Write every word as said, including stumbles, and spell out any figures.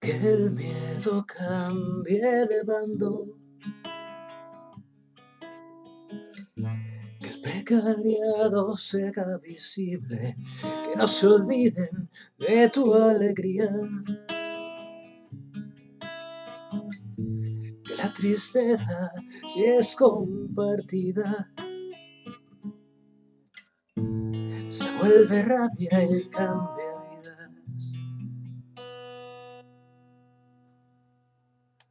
Que el miedo cambie de bando, que el precariado se haga visible, que no se olviden de tu alegría, que la tristeza, si es compartida, se vuelve rabia y cambia